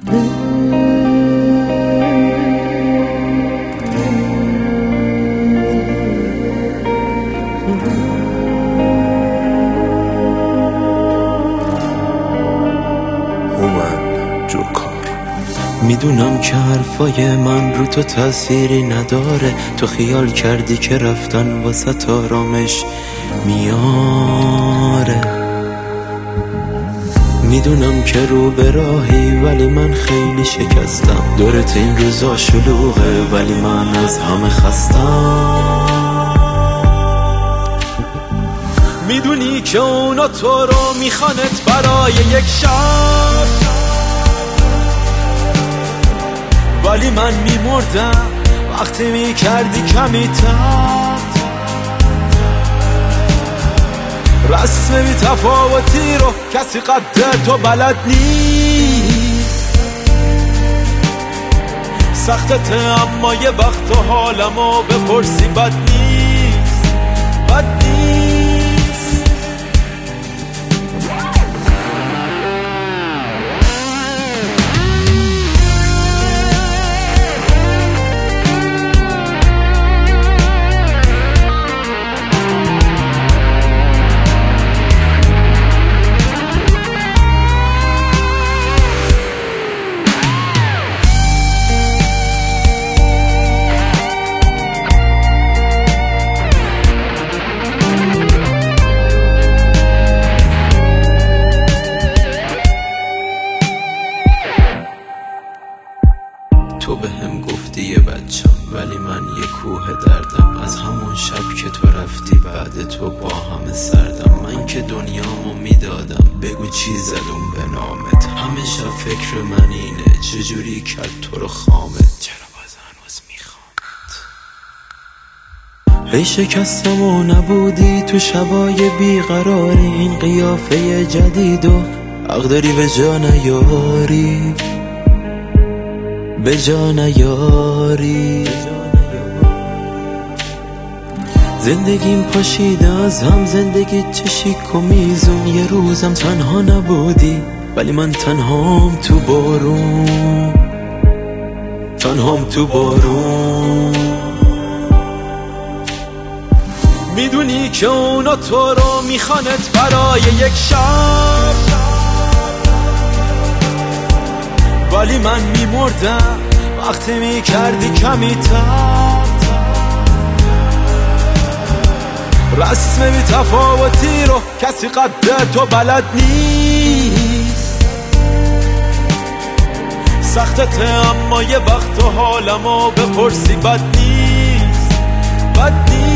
میدونم که حرفای من رو تو تأثیری نداره، تو خیال کردی که رفتن واسه آرامش میاره. میدونم که رو به راهی ولی من خیلی شکستم، دورت این روزا شلوغه ولی من از همه خستم. میدونی که اونا تو رو میخوانت برای یک شب، ولی من میمردم وقتی میکردی کمی تحت. رسم بی تفاوتی رو کسی قد تو بلد نیست. سختته اما یه وقت حالمو بپرسی بد نیست، بد نیست. تو به هم گفتی یه بچم ولی من یه کوه دردم. از همون شب که تو رفتی بعد تو با همه سردم. من که دنیامو میدادم، بگو چی زدم به نامت. همه شب فکر من اینه چجوری کرد تو رو خامت. چرا باز هنوز میخوامت؟ ای شکستم و نبودی تو شبای بیقراری. این قیافه جدید و حق داری به جا نیاری، به جا نیاری. زندگیم پاشیده از هم، زندگی چشیک و میزون. یه روزم تنها نبودی ولی من تنهام تو بارون، تنهام تو بارون. میدونی که اونا تو رو میخوانت برای یک شب، ولی من میمردم وقتی میکردی کمی تحت. رسم بی تفاوتی رو کسی قد تو بلد نیست. سختته اما یه وقت حالمو بپرسی بد نیست، بد نیست.